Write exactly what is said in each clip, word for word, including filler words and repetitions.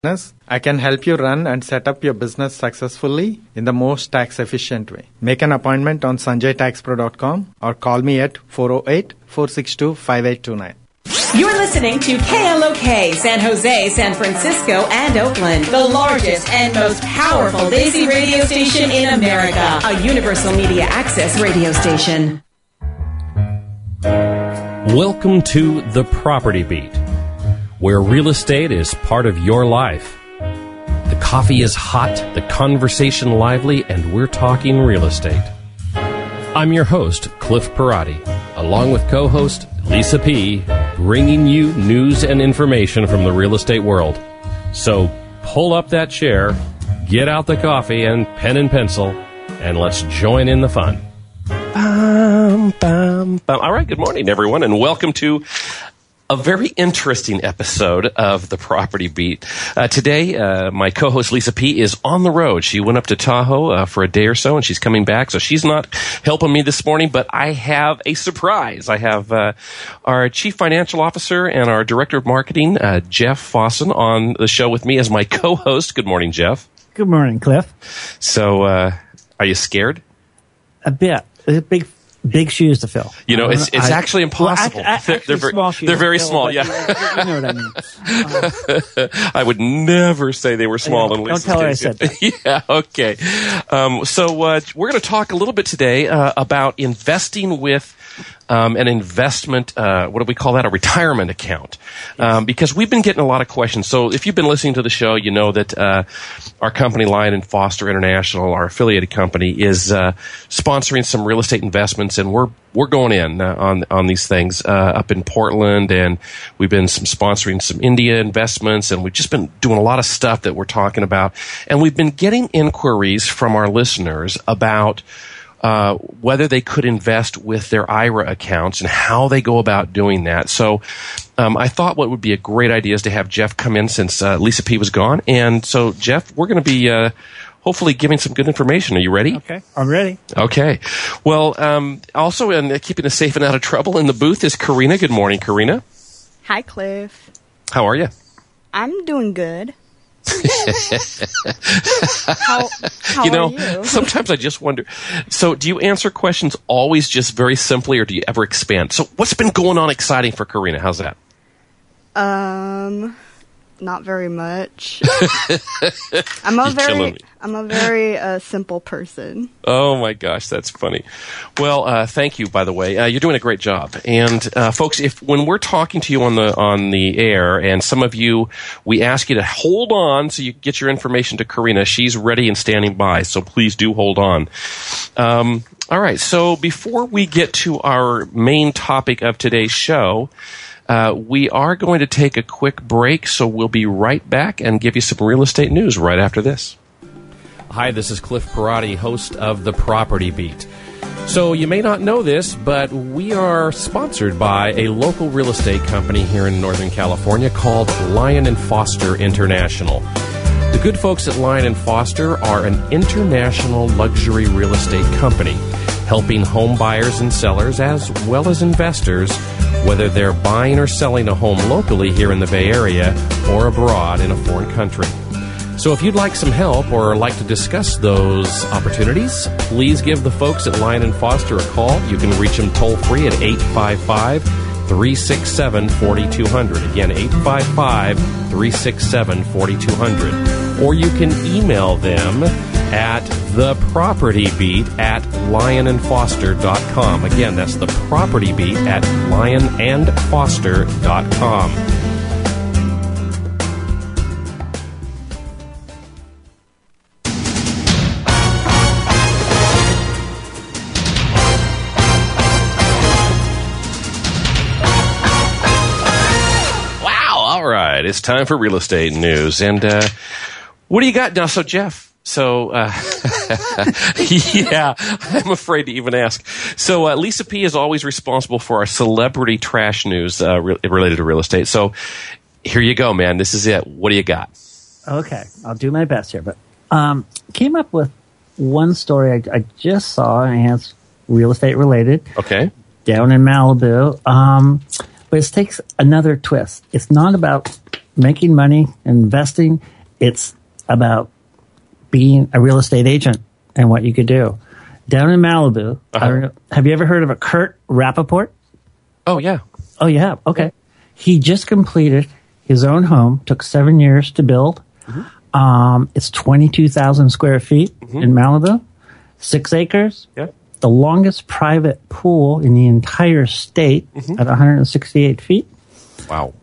I can help you run and set up your business successfully in the most tax-efficient way. Make an appointment on sanjay tax pro dot com or call me at four oh eight, four six two, five eight two nine. You're listening to K L O K, San Jose, San Francisco, and Oakland, the largest and most powerful Daisy radio station in America, a universal media access radio station. Welcome to The Property Beat, where real estate is part of your life. The coffee is hot, the conversation lively, and we're talking real estate. I'm your host, Cliff Parati, along with co-host Lisa P., bringing you news and information from the real estate world. So pull up that chair, get out the coffee and pen and pencil, and let's join in the fun. Bum, bum, bum. All right, good morning, everyone, and welcome to a very interesting episode of The Property Beat. Uh, today, uh, my co-host Lisa P. is on the road. She went up to Tahoe uh, for a day or so, and she's coming back, so she's not helping me this morning, but I have a surprise. I have uh, our Chief Financial Officer and our Director of Marketing, uh, Jeff Fossen, on the show with me as my co-host. Good morning, Jeff. Good morning, Cliff. So, uh, are you scared? A bit. It's a big Big shoes to fill. You know, it's it's I, actually impossible. Well, I, I, actually they're, very, small shoes they're very fill, small, yeah. You know what I mean. Uh, I would never say they were small. Yeah, in don't tell her I said that. Yeah, okay. Um, so uh, we're going to talk a little bit today uh, about investing with um, an investment, uh, what do we call that, a retirement account. Um, because we've been getting a lot of questions. So if you've been listening to the show, you know that uh, our company, Lion and Foster International, our affiliated company, is uh, sponsoring some real estate investments, and we're we're going in uh, on on these things uh, up in Portland, and we've been some sponsoring some India investments, and we've just been doing a lot of stuff that we're talking about, and we've been getting inquiries from our listeners about Uh, whether they could invest with their I R A accounts and how they go about doing that. So um, I thought what would be a great idea is to have Jeff come in since uh, Lisa P. was gone. And so, Jeff, we're going to be uh, hopefully giving some good information. Are you ready? Okay, I'm ready. Okay. Well, um, also in uh, keeping us safe and out of trouble in the booth is Karina. Good morning, Karina. Hi, Cliff. How are you? I'm doing good. how how you know, are you? Sometimes I just wonder. So, do you answer questions always just very simply, or do you ever expand? So, what's been going on exciting for Karina? How's that? Um, not very much. I'm a You're very killing me. I'm a very uh, simple person. Oh my gosh, that's funny. Well, uh, thank you, by the way. Uh, you're doing a great job. And uh, folks, if when we're talking to you on the on the air, and some of you, we ask you to hold on so you get your information to Karina. She's ready and standing by, so please do hold on. Um, all right. So before we get to our main topic of today's show, Uh, we are going to take a quick break, so we'll be right back and give you some real estate news right after this. Hi, this is Cliff Parati, host of The Property Beat. So you may not know this, but we are sponsored by a local real estate company here in Northern California called Lion and Foster International. The good folks at Lion and Foster are an international luxury real estate company, helping home buyers and sellers as well as investors, whether they're buying or selling a home locally here in the Bay Area or abroad in a foreign country. So if you'd like some help or like to discuss those opportunities, please give the folks at Lion and Foster a call. You can reach them toll-free at eight five five, three six seven, four two zero zero. Again, eight five five, three six seven, four two zero zero. Or you can email them at thepropertybeat at lion and foster dot com. Again, that's thepropertybeat at lion and foster dot com. Wow, all right. It's time for real estate news. And uh, what do you got now? So, Jeff, So, uh, yeah, I'm afraid to even ask. So, uh, Lisa P. is always responsible for our celebrity trash news uh, re- related to real estate. So, here you go, man. This is it. What do you got? Okay, I'll do my best here. But um, came up with one story I, I just saw, and it's real estate related. Okay. Down in Malibu. Um, but it takes another twist. It's not about making money, investing. It's about being a real estate agent and what you could do. Down in Malibu, Uh-huh. I don't know, have you ever heard of a Kurt Rappaport? Oh, yeah. Oh, you have? Okay. He just completed his own home. Took seven years to build. Mm-hmm. Um, it's twenty-two thousand square feet mm-hmm. in Malibu, six acres. Yeah. The longest private pool in the entire state mm-hmm. at one hundred sixty-eight feet. Wow.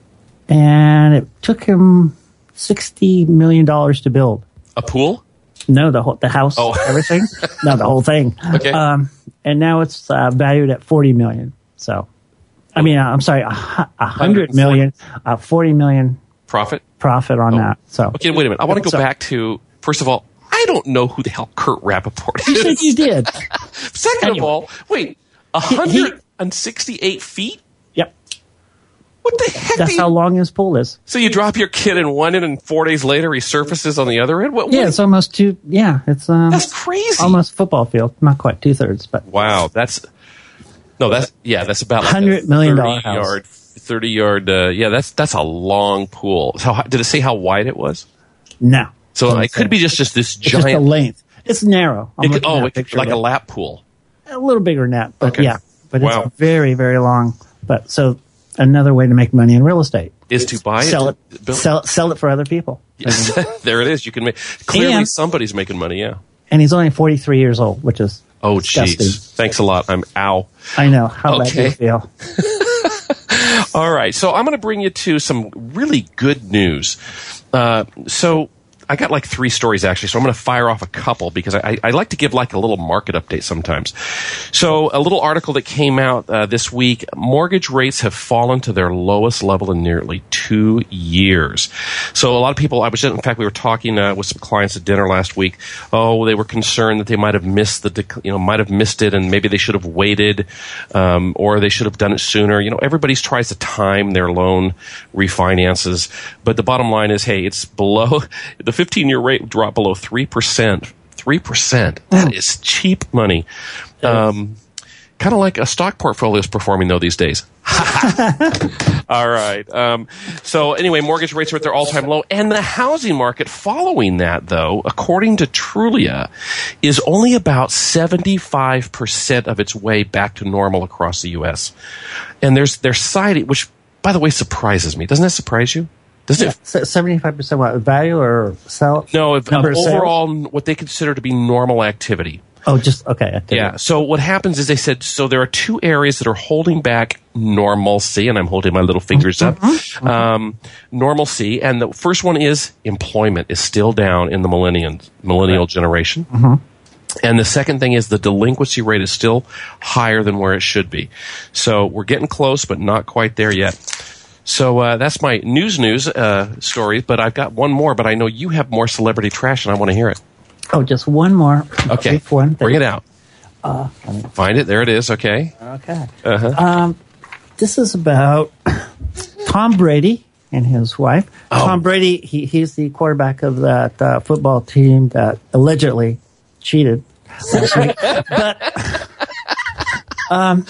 And it took him sixty million dollars to build. A pool? No, the whole, the house, oh. everything. No, the whole thing. Okay. Um, and now it's uh, valued at forty million. So, I mean, uh, I'm sorry, a, a hundred million, uh, forty million profit profit on oh. that. So, okay, wait a minute. I want to go so, back to, first of all, I don't know who the hell Kurt Rappaport is. You said you did. Second anyway. of all, wait, one hundred sixty-eight feet? Yep. What the heck? That's you, how long his pool is. So you drop your kid in one end, and four days later he surfaces on the other end. What? Yeah, what? it's almost two. Yeah, it's um, that's crazy. Almost football field, not quite two thirds, but wow, that's no, that's yeah, that's about like hundred million dollar thirty yard, thirty yard. Uh, yeah, that's that's a long pool. So how, did it say how wide it was? No. So it could be just just this it's giant just the length. It's narrow. It could, oh, it could, like a lap pool. A little bigger than that, but okay. yeah, but wow. it's very very long. But so. Another way to make money in real estate is to buy sell it, it, build. sell it, sell it for other people. Yes. There it is. You can make clearly and, somebody's making money. Yeah, and he's only forty-three years old, which is oh disgusting. jeez. Thanks a lot. I'm ow. I know how okay. bad you feel. All right, so I'm going to bring you to some really good news. Uh, so. I got like three stories actually, so I'm going to fire off a couple because I, I like to give like a little market update sometimes. So a little article that came out uh, this week, mortgage rates have fallen to their lowest level in nearly two years. So a lot of people, I was in fact, we were talking uh, with some clients at dinner last week. Oh, they were concerned that they might have missed the, you know, might have missed it and maybe they should have waited um, or they should have done it sooner. You know, everybody tries to time their loan refinances, but the bottom line is, hey, it's below the fifteen-year rate dropped below three percent. three percent. That is cheap money. Um, kind of like a stock portfolio is performing, though, these days. All right. Um, so anyway, mortgage rates are at their all-time low. And the housing market following that, though, according to Trulia, is only about seventy-five percent of its way back to normal across the U S. And there's their citing, which, by the way, surprises me. Doesn't that surprise you? Does yeah, it? seventy-five percent what, value or sell? No, if, number of of overall, what they consider to be normal activity. Oh, just, okay. Activity. Yeah. So what happens is they said, so there are two areas that are holding back normalcy, and I'm holding my little fingers up, mm-hmm. um, normalcy. And the first one is employment is still down in the millennial, millennial right. generation. Mm-hmm. And the second thing is the delinquency rate is still higher than where it should be. So we're getting close, but not quite there yet. So uh, that's my news news uh, story, but I've got one more, but I know you have more celebrity trash, and I want to hear it. Oh, just one more. Okay, one bring it out. Uh, Find it. There it is. Okay. Okay. Uh-huh. Um, this is about Tom Brady and his wife. Oh. Tom Brady, he, he's the quarterback of that uh, football team that allegedly cheated last week. But, um,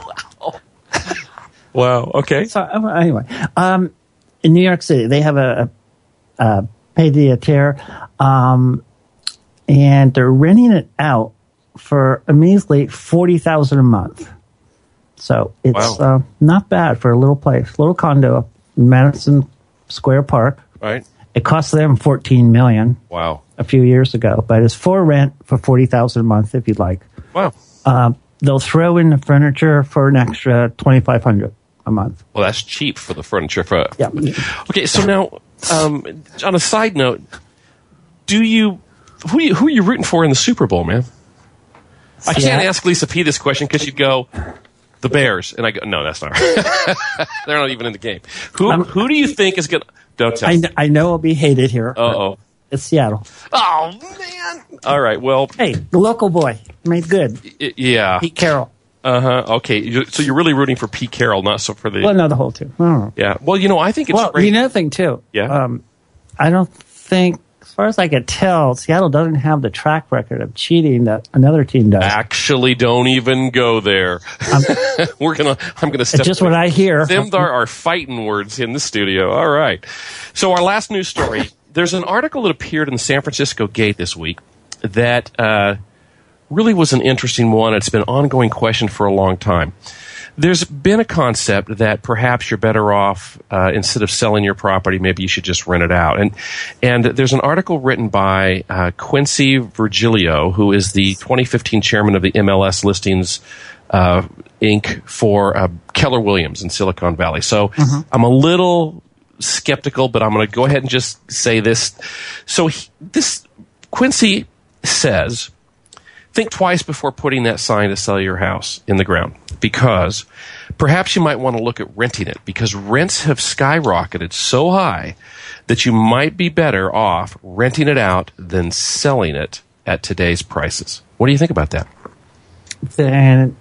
wow. Okay. So anyway, um, in New York City, they have a, a, a pied-à-terre, um, and they're renting it out for a measly forty thousand a month. So it's wow. uh, not bad for a little place, little condo, Madison Square Park. Right. It cost them fourteen million. Wow. A few years ago, but it's for rent for forty thousand a month if you'd like. Wow. Uh, they'll throw in the furniture for an extra twenty five hundred a month. Well, that's cheap for the furniture. For yeah. Okay, so now, um, on a side note, do you who are you, who are you rooting for in the Super Bowl, man? I can't yeah. ask Lisa P this question because she'd go, the Bears, and I go, no, that's not right. They're not even in the game. Who um, who do you think is going to? Don't tell I, me. I know I'll be hated here. Uh oh. It's Seattle. Oh man! All right. Well, hey, the local boy made good. Y- yeah, Pete Carroll. Uh huh. Okay. So you're really rooting for Pete Carroll, not so for the. Well, no, the whole team. Oh. Yeah. Well, you know, I think it's well, great. you know, thing too. Yeah. Um, I don't think as far as I can tell, Seattle doesn't have the track record of cheating that another team does. Actually, don't even go there. Um, We're gonna. I'm gonna step. It's just what I hear. Them are, are fighting words in the studio. All right. So our last news story. There's an article that appeared in the San Francisco Gate this week that uh, really was an interesting one. It's been an ongoing question for a long time. There's been a concept that perhaps you're better off, uh, instead of selling your property, maybe you should just rent it out. And and there's an article written by uh, Quincy Virgilio, who is the twenty fifteen chairman of the M L S Listings uh, Incorporated for uh, Keller Williams in Silicon Valley. So mm-hmm. I'm a little skeptical, but I'm going to go ahead and just say this. So he, this Quincy says, think twice before putting that sign to sell your house in the ground, because perhaps you might want to look at renting it, because rents have skyrocketed so high that you might be better off renting it out than selling it at today's prices. What do you think about that? Then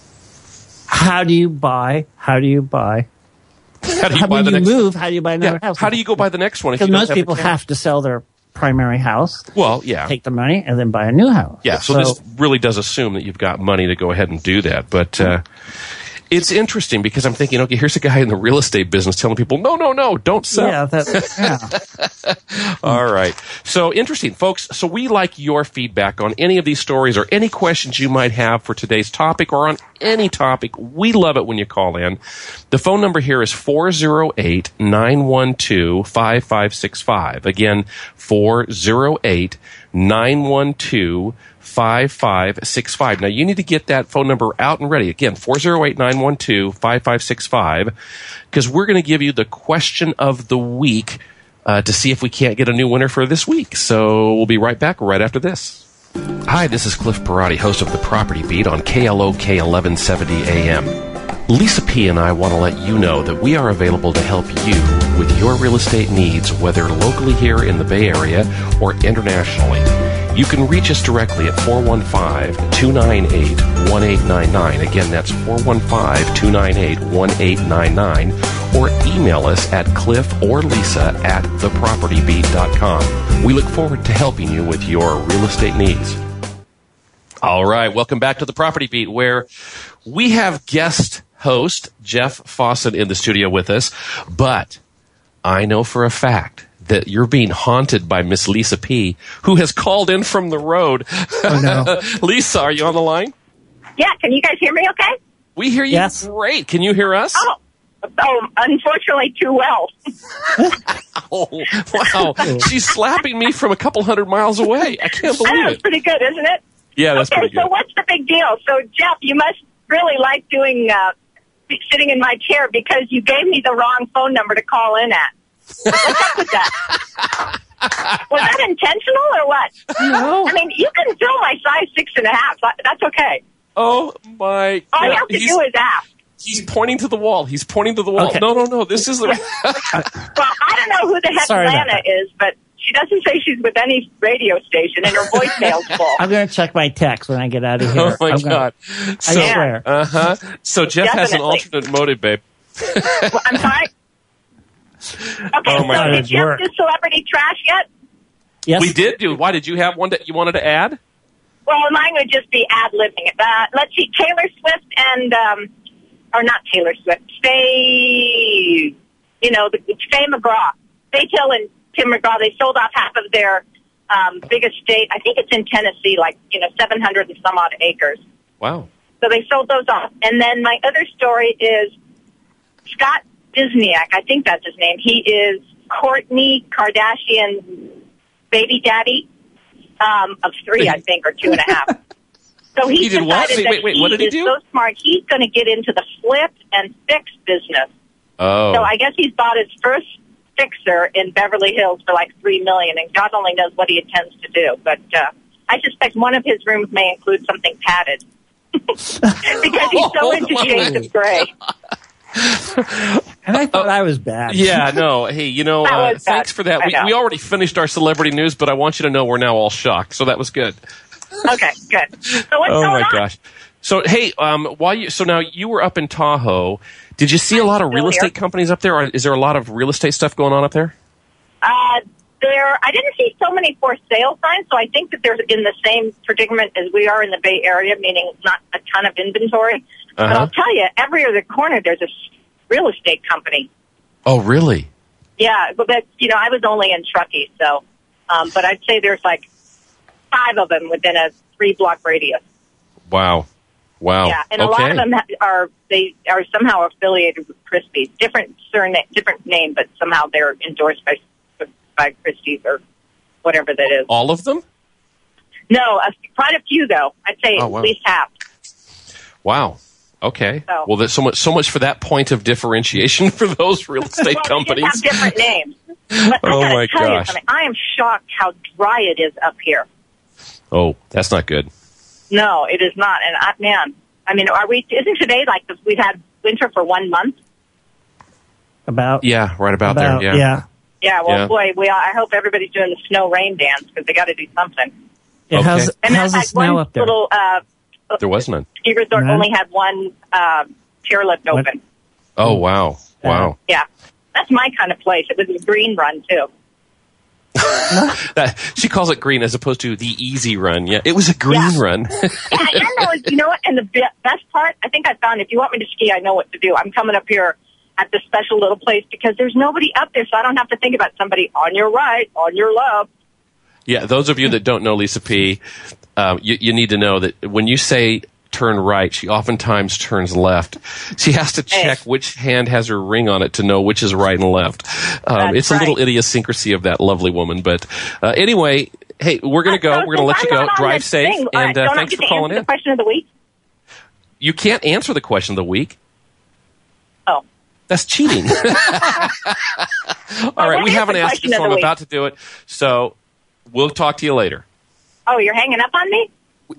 how do you buy? How do you buy? How do you how buy when the you next move, how do you buy another yeah, house? How do you go buy the next one? Because most people have to sell their primary house. Well, yeah. Take the money and then buy a new house. Yeah, so, so this really does assume that you've got money to go ahead and do that. But uh, it's interesting because I'm thinking, okay, here's a guy in the real estate business telling people, no, no, no, don't sell. Yeah, that's, yeah. All right. So interesting, folks. So we like your feedback on any of these stories or any questions you might have for today's topic or on any topic. We love it when you call in. The phone number here is four oh eight, nine one two, five five six five. Again, four oh eight, nine one two, five five six five. Now, you need to get that phone number out and ready. Again, four oh eight, nine one two, five five six five, because we're going to give you the question of the week uh, to see if we can't get a new winner for this week. So we'll be right back right after this. Hi, this is Cliff Parati, host of The Property Beat on K L O K eleven seventy A M. Lisa P. and I want to let you know that we are available to help you with your real estate needs, whether locally here in the Bay Area or internationally. You can reach us directly at four one five, two nine eight, one eight nine nine. Again, that's four one five, two nine eight, one eight nine nine. Or email us at cliff or lisa at the property beat dot com. We look forward to helping you with your real estate needs. All right, welcome back to The Property Beat, where we have guest host Jeff Fawcett in the studio with us. But I know for a fact that you're being haunted by Miss Lisa P., who has called in from the road. Oh, no. Lisa, are you on the line? Yeah, can you guys hear me okay? We hear you yes. great. Can you hear us? Oh, oh unfortunately, too well. Oh, wow. She's slapping me from a couple hundred miles away. I can't believe I know, it. it's pretty good, isn't it? Yeah, that's okay, pretty good. So what's the big deal? So, Jeff, you must really like doing uh, sitting in my chair because you gave me the wrong phone number to call in at. What's up with that? Was that intentional or what? No. I mean, you can fill my size six and a half. That's okay. Oh, my All God. you have to He's, do is ask. he's pointing to the wall. He's pointing to the wall. Okay. No, no, no. This is the... Well, I don't know who the heck Sorry about Lana that. is, but she doesn't say she's with any radio station, and her voicemail's full. I'm going to check my text when I get out of here. Oh, my I'm God. Gonna, So, I swear. uh-huh. So Jeff has an Definitely. alternate motive, babe. Well, I'm sorry? Okay, Oh, my so God. did you Work. do celebrity trash yet? Yes. We did do. Why, did you have one that you wanted to add? Well, mine would just be ad-libbing. Uh, let's see, Taylor Swift and, um, or not Taylor Swift, Faye, you know, the, Faye McGraw. Faye Hill and Tim McGraw, they sold off half of their um, big estate. I think it's in Tennessee, like, you know, seven hundred and some odd acres. Wow. So they sold those off. And then my other story is Scott Disniak, I think that's his name. He is Kourtney Kardashian's baby daddy um, of three, I think, or two and a half. So he, He did decided what? Wait, that wait, wait, he what did he is do? so smart, he's going to get into the flip and fix business. Oh. So I guess he's bought his first fixer in Beverly Hills for like three million dollars, and God only knows what he intends to do. But uh, I suspect one of his rooms may include something padded. Because he's so into shades of gray. And I thought I was bad. Yeah, no. Hey, you know, That uh, was bad. thanks for that. I We, know. we already finished our celebrity news, but I want you to know we're now all shocked. So that was good. Okay, good. So what's Oh going my on? gosh. So hey, um, while you so now you were up in Tahoe, did you see a lot of still real here. estate companies up there? Or is there a lot of real estate stuff going on up there? Uh, there, I didn't see so many for sale signs, so I think that they're in the same predicament as we are in the Bay Area, meaning not a ton of inventory. Uh-huh. But I'll tell you, every other corner there's a real estate company. Oh, really? Yeah, but that, you know, I was only in Truckee, so, um, but I'd say there's like five of them within a three block radius. Wow. Wow. Yeah, and okay. a lot of them are they are somehow affiliated with Christie's. Different surname, different name, but somehow they're endorsed by by Christie's or whatever that is. All of them? No, uh, quite a few though. I'd say Oh, at wow. least half. Wow. Okay. So- Well, there's so much so much for that point of differentiation for those real estate Well, companies. They just have different names. But Oh, I gotta my tell gosh. you something. I am shocked how dry it is up here. Oh, that's not good. No, it is not. And I, man, I mean, are we? Isn't today like this, we've had winter for one month? About Yeah, right about, about there. Yeah. Yeah. Well, Yeah. boy, we. I hope everybody's doing the snow rain dance because they got to do something. Yeah, Okay. How's, And how's the that snow one up there? little uh, There was none. ski resort None? only had one uh, chairlift What? open. Oh, wow. Wow. Yeah, that's my kind of place. It was a green run too. That, she calls it green as opposed to the easy run. Yeah, it was a green Yeah. run. Yeah, and there was, you know what? And the be- best part, I think I found. If you want me to ski, I know what to do. I'm coming up here at this special little place because there's nobody up there, so I don't have to think about somebody on your right, on your left. Yeah, those of you that don't know Lisa P., um, you, you need to know that when you say turn right, she oftentimes turns left. She has to check Hey. which hand has her ring on it to know which is right and left. Um, That's it's a little right. idiosyncrasy of that lovely woman. But uh, anyway, hey, we're going to go. So We're going to let since you I'm go. not on Drive this safe. thing, all And right, uh, don't I thanks get for to calling answer in. the question of the week? You can't answer the question of the week. Oh. That's cheating. All right, what we is haven't the asked question you, of so the I'm week? about to do it. So we'll talk to you later. Oh, you're hanging up on me?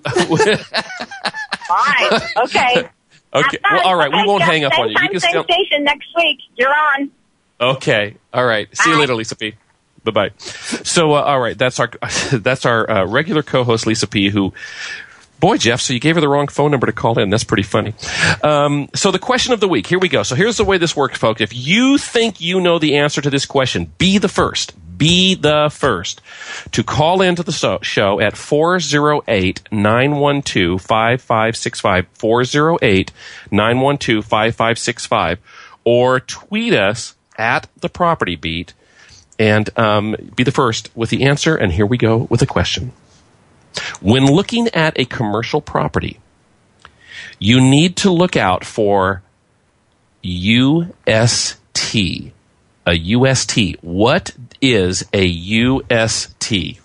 Fine. Okay. Okay. Have fun. Well, all right. We Okay, won't Jeff, hang up same on you. Time, You can same still. station next week. You're on. Okay. All right. See you Bye. later, Lisa P. Bye bye. So, uh, all right. That's our that's our uh, regular co-host, Lisa P. Who, boy, Jeff. So you gave her the wrong phone number to call in. That's pretty funny. Um, so the question of the week. Here we go. So here's the way this works, folks. If you think you know the answer to this question, be the first. Be the first to call into the so- show at four oh eight, nine one two, five five six five, four oh eight, nine one two, five five six five, or tweet us at The Property Beat and um, be the first with the answer. And here we go with a question. When looking at a commercial property, you need to look out for U S T. A U S T. What is a U S T?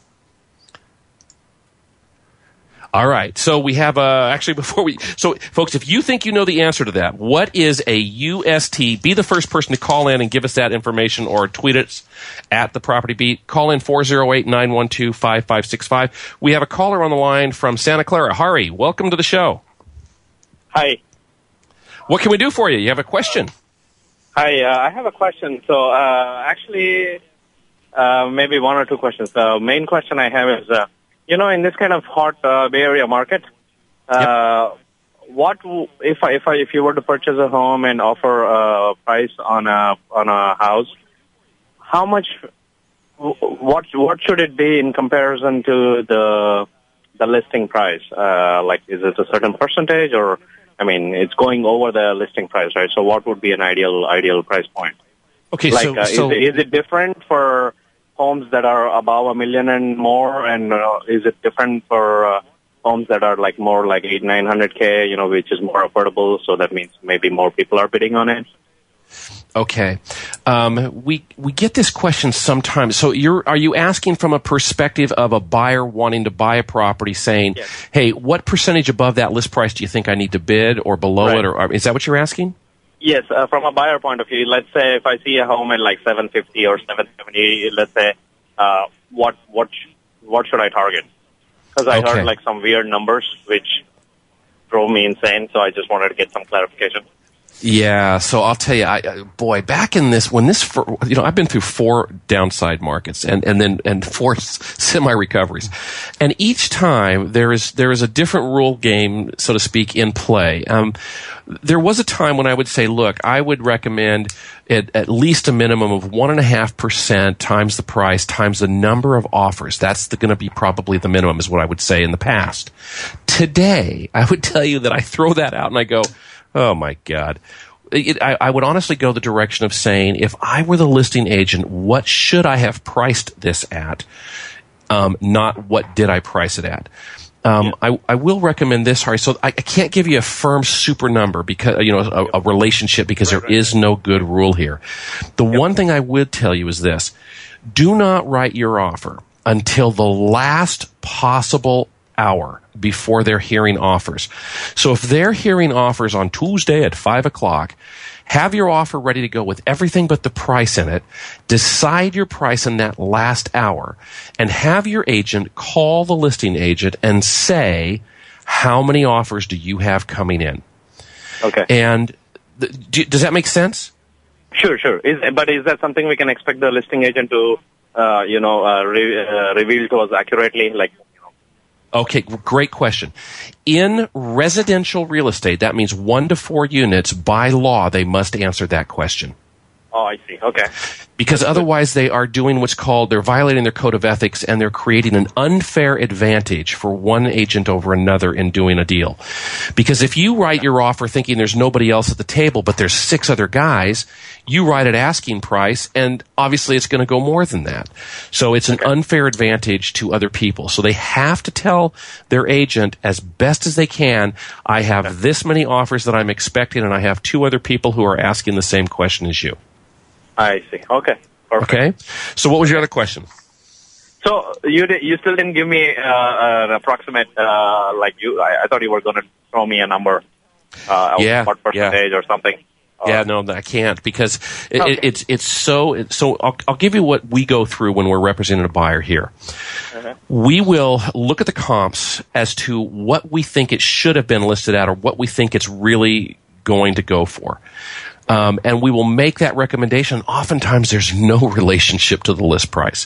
All right. So we have uh, actually before we so folks, if you think you know the answer to that, what is a U S T? Be the first person to call in and give us that information, or tweet us at The Property Beat. Call in four oh eight, nine one two, five five six five. We have a caller on the line from Santa Clara. Hari, welcome to the show. Hi. What can we do for you? You have a question? Hi, uh, I have a question. So, uh, actually, uh, maybe one or two questions. The main question I have is, uh, you know, in this kind of hot uh, Bay Area market, uh, what w- if I, if I, if you were to purchase a home and offer a price on a on a house, how much? w- What what should it be in comparison to the the listing price? Uh, like, is it a certain percentage, or I mean, it's going over the listing price, right? So what would be an ideal ideal price point? Okay, Like, so, uh, so is, it, is it different for homes that are above a million and more, and uh, is it different for uh, homes that are like more like eight nine hundred k, you know, which is more affordable? So that means maybe more people are bidding on it. Okay, um, we we get this question sometimes. So you're are you asking from a perspective of a buyer wanting to buy a property, saying, Yes. "Hey, what percentage above that list price do you think I need to bid, or below Right. it, or, or is that what you're asking?" Yes, uh, from a buyer point of view, let's say if I see a home at like seven fifty or seven seventy, let's say, uh, what what sh- what should I target? Because I Okay. heard like some weird numbers which drove me insane, so I just wanted to get some clarification. Yeah, so I'll tell you, I, uh, boy, back in this, when this, fir- you know, I've been through four downside markets and, and then, and four semi recoveries. And each time there is, there is a different rule game, so to speak, in play. Um, there was a time when I would say, look, I would recommend at, at least a minimum of one and a half percent times the price times the number of offers. That's going to be probably the minimum is what I would say in the past. Today, I would tell you that I throw that out and I go, oh my God. It, I, I would honestly go the direction of saying, if I were the listing agent, what should I have priced this at? Um, not what did I price it at? Um, yeah. I, I will recommend this, Hari. So I, I can't give you a firm super number because, you know, a, a relationship because right, there right. is no good rule here. The yep. one thing I would tell you is this. Do not write your offer until the last possible hour before they're hearing offers. So if they're hearing offers on Tuesday at five o'clock, have your offer ready to go with everything but the price in it. Decide your price in that last hour and have your agent call the listing agent and say, how many offers do you have coming in? Okay. And th- do, does that make sense? Sure, sure. Is, but is that something we can expect the listing agent to, uh, you know, uh, re- uh, reveal to us accurately? Like, Okay, great question. In residential real estate, that means one to four units, by law, they must answer that question. Oh, I see. Okay. Because otherwise they are doing what's called, they're violating their code of ethics and they're creating an unfair advantage for one agent over another in doing a deal. Because if you write your offer thinking there's nobody else at the table, but there's six other guys, you write at asking price and obviously it's going to go more than that. So it's an okay. unfair advantage to other people. So they have to tell their agent as best as they can, I have okay. this many offers that I'm expecting and I have two other people who are asking the same question as you. I see. Okay. Perfect. Okay. So what was your other question? So you did, you still didn't give me uh, an approximate, uh, like you, I, I thought you were going to throw me a number, uh, yeah, what percentage yeah. or something. Yeah, no, I can't because it, okay. it, it's it's so it, so. I'll, I'll give you what we go through when we're representing a buyer here. Okay. We will look at the comps as to what we think it should have been listed at, or what we think it's really going to go for. Um, and we will make that recommendation. Oftentimes, there's no relationship to the list price.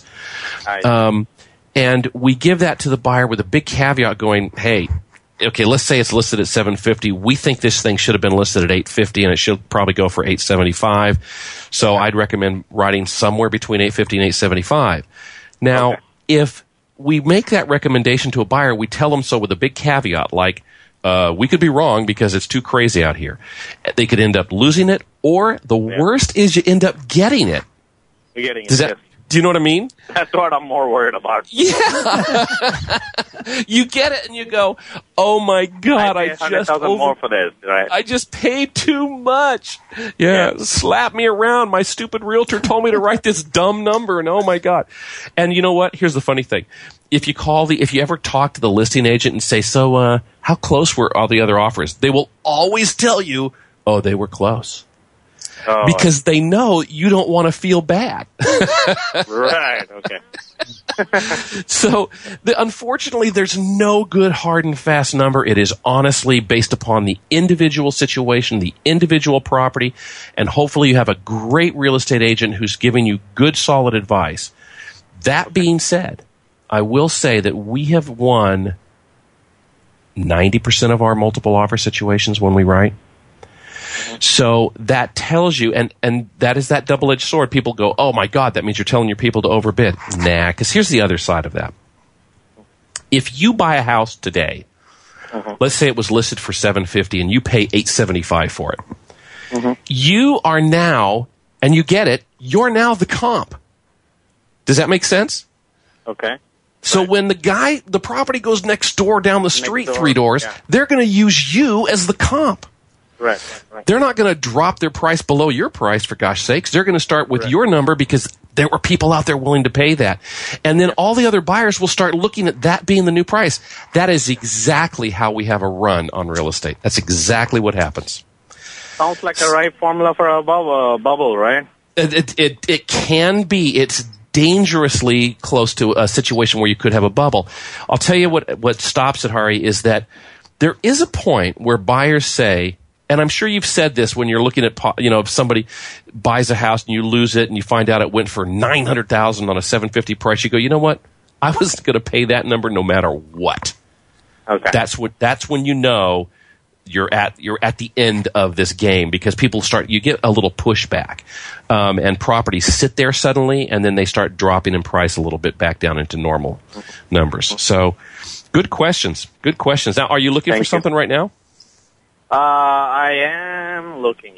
Um, and we give that to the buyer with a big caveat going, hey, okay, let's say it's listed at seven fifty. We think this thing should have been listed at eight fifty, and it should probably go for eight seventy-five. So I'd recommend writing somewhere between eight fifty and eight seventy-five. Now, okay. if we make that recommendation to a buyer, we tell them so with a big caveat, like, Uh, we could be wrong because it's too crazy out here. They could end up losing it, or the yeah. worst is you end up getting it. You're getting Does it. That, do you know what I mean? That's what I'm more worried about. Yeah. You get it and you go, oh my God, I, I just over- more for this, right? I just paid too much. Yeah, yeah. Slap me around. My stupid realtor told me to write this dumb number, and oh my God. And you know what? Here's the funny thing. If you call the, if you ever talk to the listing agent and say, so, uh, how close were all the other offers? They will always tell you, oh, they were close. Oh, because they know you don't want to feel bad. Right, okay. So, the, unfortunately, there's no good hard and fast number. It is honestly based upon the individual situation, the individual property, and hopefully you have a great real estate agent who's giving you good, solid advice. That being said, I will say that we have won ninety percent of our multiple offer situations when we write. So that tells you, and, and that is that double-edged sword. People go, oh my God, that means you're telling your people to overbid. Nah, because here's the other side of that. If you buy a house today, uh-huh. let's say it was listed for seven fifty and you pay eight seventy-five for it. Uh-huh. You are now, and you get it, you're now the comp. Does that make sense? Okay. So right. when the guy, the property goes next door down the street door, three doors, yeah. they're going to use you as the comp. Right, right. They're not going to drop their price below your price, for gosh sakes. They're going to start with right. your number because there were people out there willing to pay that. And then all the other buyers will start looking at that being the new price. That is exactly how we have a run on real estate. That's exactly what happens. Sounds like a right formula for a bubble, bubble right? It, it, it, it can be. It's dangerously close to a situation where you could have a bubble. I'll tell you what, what stops it, Hari, is that there is a point where buyers say, and I'm sure you've said this when you're looking at, po- you know, if somebody buys a house and you lose it and you find out it went for nine hundred thousand dollars on a seven fifty price, you go, you know what? I was going to pay that number no matter what. Okay. That's what. That's when you know you're at you're at the end of this game, because people start. You get a little pushback, um, and properties sit there suddenly, and then they start dropping in price a little bit back down into normal numbers. So, good questions. Good questions. Now, are you looking Thank for you. something right now? Uh, I am looking,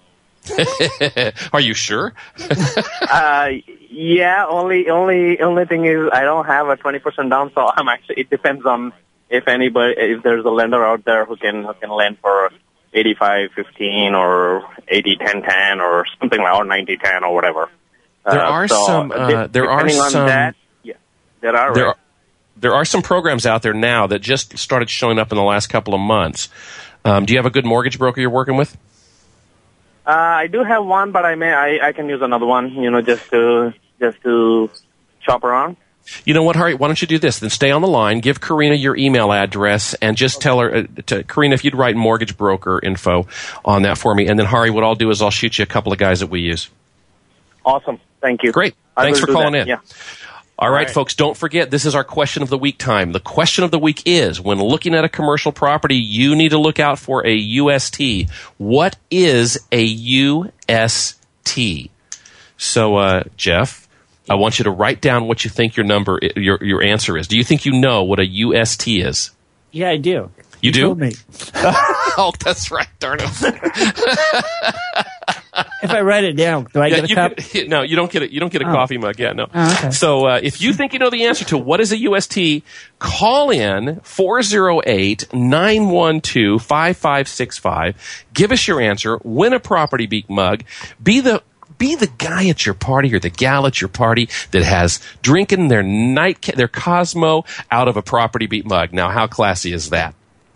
yes. Are you sure? uh, yeah, only, only, only thing is I don't have a twenty percent down, so I'm actually, it depends on if anybody, if there's a lender out there who can, who can lend for eighty-five fifteen or eighty ten ten or something like, or ninety ten or whatever. There Uh, are so, some, uh, de- there are depending on some, that, yeah, there are, there right? are, there are some programs out there now that just started showing up in the last couple of months. Um, do you have a good mortgage broker you're working with? Uh, I do have one, but I may, I, I can use another one, you know, just to, just to shop around. You know what, Hari? Why don't you do this? Then stay on the line. Give Karina your email address and just tell her, uh, to, Karina, if you'd write mortgage broker info on that for me. And then, Hari, what I'll do is I'll shoot you a couple of guys that we use. Awesome. Thank you. Great. I Thanks will for do calling that. in. Yeah. All right, All right. folks, don't forget, this is our question of the week time. The question of the week is, when looking at a commercial property, you need to look out for a U S T. What is a U S T? So, uh, Jeff, I want you to write down what you think your number, your your answer is. Do you think you know what a U S T is? Yeah, I do. You do? Told me. Oh, that's right. Darn it. If I write it down, do I Yeah, get a you cup? could- no, you don't get it. You don't get a Oh. coffee mug. Yeah, no. Oh, okay. So uh, if you think you know the answer to what is a U S T, call in four oh eight, nine one two, five five six five. Give us your answer. Win a Property Beat mug. Be the be the guy at your party or the gal at your party that has drinking their night their Cosmo out of a Property Beat mug. Now, how classy is that?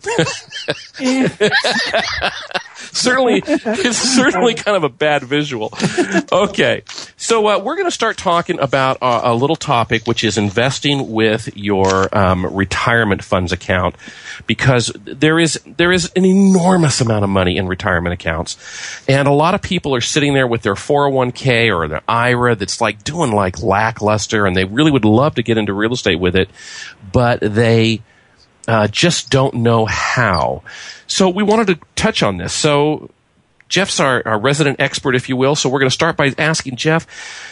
certainly, it's certainly kind of a bad visual. Okay, so uh, we're going to start talking about uh, a little topic, which is investing with your um, retirement funds account, because there is there is an enormous amount of money in retirement accounts, and a lot of people are sitting there with their four oh one k or their I R A that's like doing like lackluster, and they really would love to get into real estate with it, but they Uh, just don't know how. So we wanted to touch on this. So Jeff's our, our resident expert, if you will. So we're going to start by asking Jeff,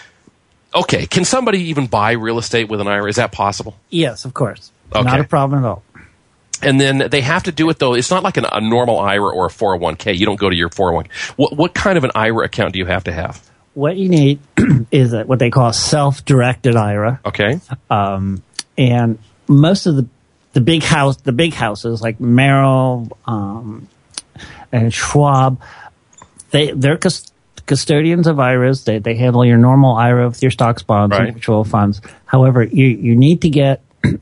okay, can somebody even buy real estate with an I R A? Is that possible? Yes, of course. Okay. Not a problem at all. And then they have to do it, though. It's not like an, a normal I R A or a four oh one k. You don't go to your four oh one k. What, what kind of an I R A account do you have to have? What you need is a, what they call a self-directed I R A. Okay. Um, and most of the the big house, the big houses like Merrill um, and Schwab, they they're cus- custodians of I R As. They they handle your normal I R A with your stocks, bonds, Right. and mutual funds. However, you you need to get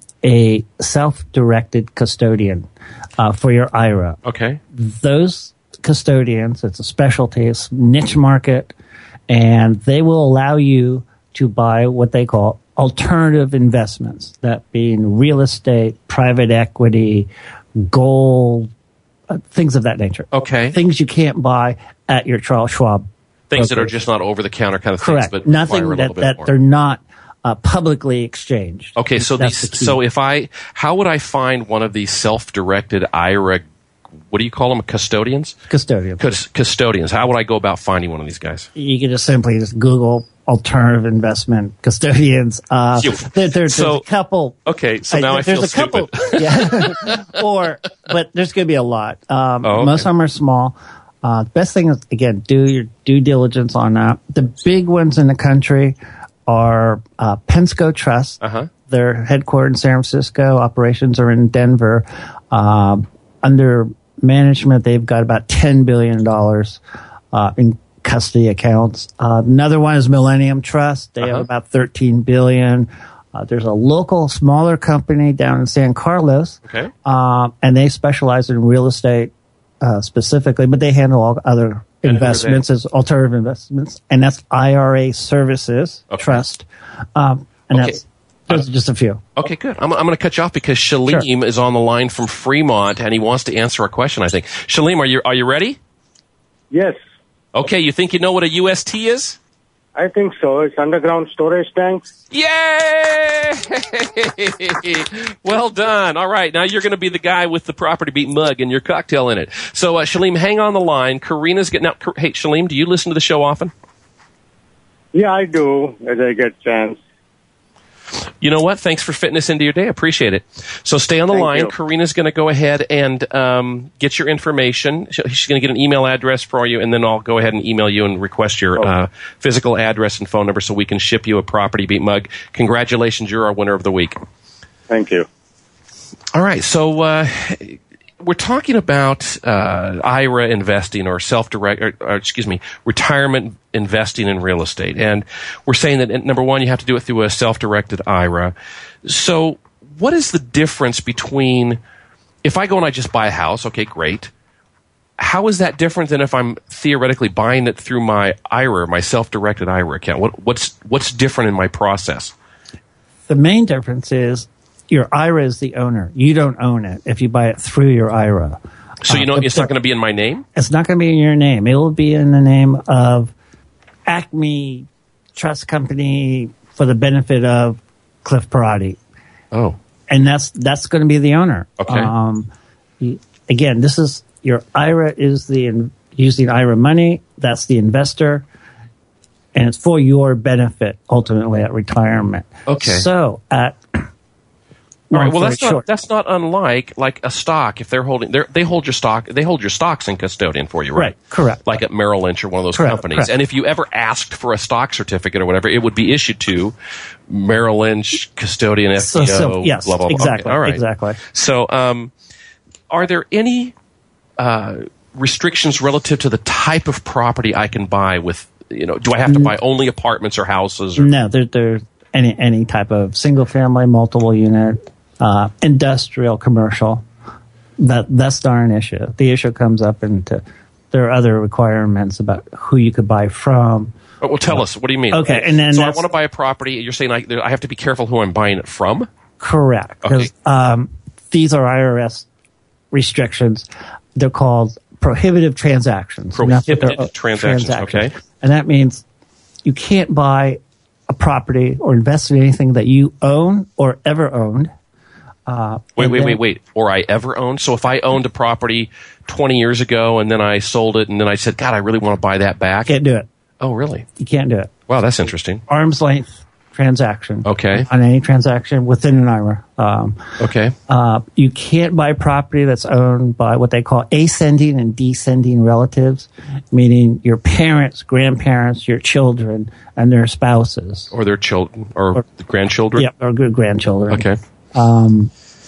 a self-directed custodian uh, for your I R A. Okay. Those custodians, it's a specialty, it's a niche market, and they will allow you to buy what they call alternative investments, that being real estate, private equity, gold, uh, things of that nature. Okay. Things you can't buy at your Charles Schwab. Things that are brokerage. just not over-the-counter kind of Correct. things, but Nothing require a that, little bit that more. they're not uh, publicly exchanged. Okay, so That's these, the key. so if I, how would I find one of these self-directed I R A? What do you call them? Custodians? Custodian. Cus- custodians. How would I go about finding one of these guys? You can just simply just Google alternative investment custodians. Uh, You- there, there, there's so- a couple. Okay, so now I, there's feel a couple, stupid. yeah, or but there's going to be a lot. Um, Oh, okay. Most of them are small. Uh, the best thing is again do your due diligence on that. The big ones in the country are uh, Pensco Trust. Uh-huh. They're headquartered in San Francisco. Operations are in Denver. Um, under management, they've got about ten billion dollars uh, in custody accounts. Uh, another one is Millennium Trust. They Uh-huh. have about thirteen billion dollars. Uh, there's a local smaller company down in San Carlos, Okay. um, and they specialize in real estate uh, specifically, but they handle all other And who are investments as alternative investments, and that's I R A Services Okay. Trust. Um, and Okay. that's those are just a few. Okay, good. I'm, I'm going to cut you off because Shaleem Sure. is on the line from Fremont, and he wants to answer our question, I think. Shaleem, are you, are you ready? Yes, Okay, you think you know what a U S T is? I think so. It's underground storage tanks. Yay! Well done. All right, now you're going to be the guy with the Property Beat mug and your cocktail in it. So, uh, Shaleem, hang on the line. Karina's getting out. Hey, Shaleem, do you listen to the show often? Yeah, I do, as I get chance. You know what? Thanks for fitting us into your day. Appreciate it. So stay on the Thank line. you. Karina's going to go ahead and um, get your information. She- She's going to get an email address for you, and then I'll go ahead and email you and request your uh, physical address and phone number so we can ship you a Property Beat mug. Congratulations, you're our winner of the week. Thank you. All right, so uh, we're talking about uh, I R A investing or self-direct, or, or excuse me, retirement investing in real estate. And we're saying that, uh, number one, you have to do it through a self-directed I R A. So what is the difference between, if I go and I just buy a house, okay, great. How is that different than if I'm theoretically buying it through my I R A, my self-directed I R A account? What, what's, what's different in my process? The main difference is your I R A is the owner. You don't own it if you buy it through your I R A. So you know Uh, it's not going to be in my name? It's not going to be in your name. It will be in the name of Acme Trust Company for the benefit of Cliff Parati. Oh. And that's that's going to be the owner. Okay. Um, you- again, this is your I R A is the in, using I R A money. That's the investor, and it's for your benefit ultimately at retirement. Okay. So at All right. long Well, story that's not short, that's not unlike like a stock. If they're holding, they're, they hold your stock. They hold your stocks in custodian for you, right? Right, correct. Like at Merrill Lynch or one of those Correct, companies. correct. And if you ever asked for a stock certificate or whatever, it would be issued to Merrill Lynch custodian F B O. So, so, yes, blah, blah, blah. exactly, Okay, all right. exactly. So, um, are there any uh, restrictions relative to the type of property I can buy with? You know, do I have to buy only apartments or houses? Or? No, there, there's any any type of single family, multiple unit, uh, industrial, commercial. That that's not an issue. The issue comes up into there are other requirements about who you could buy from. Oh, well, tell us. What do you mean? Okay, and then so I that's- want to buy a property. You're saying I, I have to be careful who I'm buying it from? Correct. Because Okay. um, these are I R S restrictions. They're called prohibitive transactions. And that's what Prohibited they're- transactions, okay. And that means you can't buy a property or invest in anything that you own or ever owned. Uh, Wait, and wait, then- wait, wait. Or I ever owned. So if I owned a property twenty years ago and then I sold it and then I said, God, I really want to buy that back. Can't do it. Oh, really? You can't do it. Wow, that's interesting. Arm's length transaction. Okay. On any transaction within an I R A. Um, Okay. Uh, you can't buy property that's owned by what they call ascending and descending relatives, meaning your parents, grandparents, your children, and their spouses. Or their children or, the grandchildren? Yeah, or good grandchildren. Okay. Um,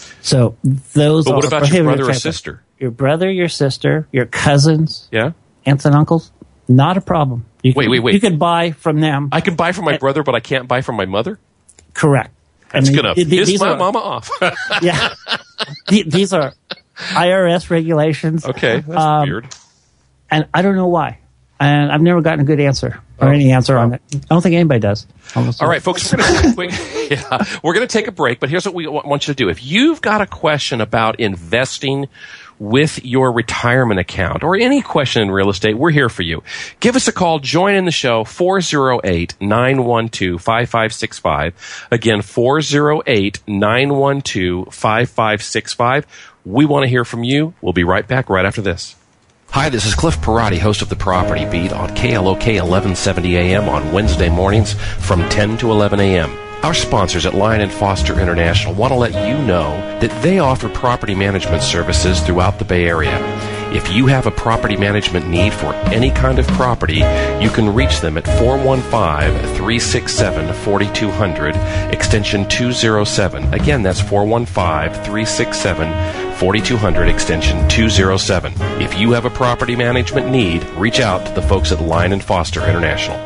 so those But what are about your prohibited brother or transactions. sister? Your brother, your sister, your cousins, Yeah? aunts and uncles, not a problem. You Wait, could, wait, wait. You could buy from them. I can buy from my brother, but I can't buy from my mother? Correct. That's I mean, going to th- th- piss these my are- mama off. Yeah. Th- These are I R S regulations. Okay, that's Um, weird. And I don't know why. And I've never gotten a good answer or Oh. any answer on it. I don't think anybody does. Almost All right, folks, we're going to take a quick, yeah, we're going to take a break, but here's what we wa- want you to do. If you've got a question about investing with your retirement account or any question in real estate, we're here for you. Give us a call. Join in the show, four oh eight, nine one two, five five six five. Again, four oh eight, nine one two, five five six five. We want to hear from you. We'll be right back right after this. Hi, this is Cliff Parati, host of The Property Beat on K L O K eleven seventy A M on Wednesday mornings from ten to eleven A M Our sponsors at Lyon and Foster International want to let you know that they offer property management services throughout the Bay Area. If you have a property management need for any kind of property, you can reach them at four one five, three six seven, four two zero zero, extension two oh seven. Again, that's four one five, three six seven, four two zero zero, extension two oh seven. If you have a property management need, reach out to the folks at Lyon and Foster International.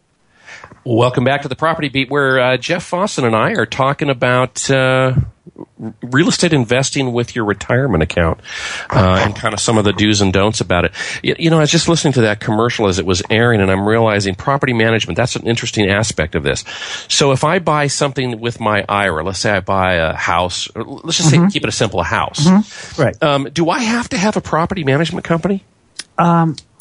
Welcome back to the Property Beat, where uh, Jeff Fossen and I are talking about uh, real estate investing with your retirement account uh, and kind of some of the do's and don'ts about it. You, you know, I was just listening to that commercial as it was airing, and I'm realizing property management, that's an interesting aspect of this. So if I buy something with my I R A, let's say I buy a house, or let's just Mm-hmm. say keep it a simple, a house. Mm-hmm. Right. Um, do I have to have a property management company? Um,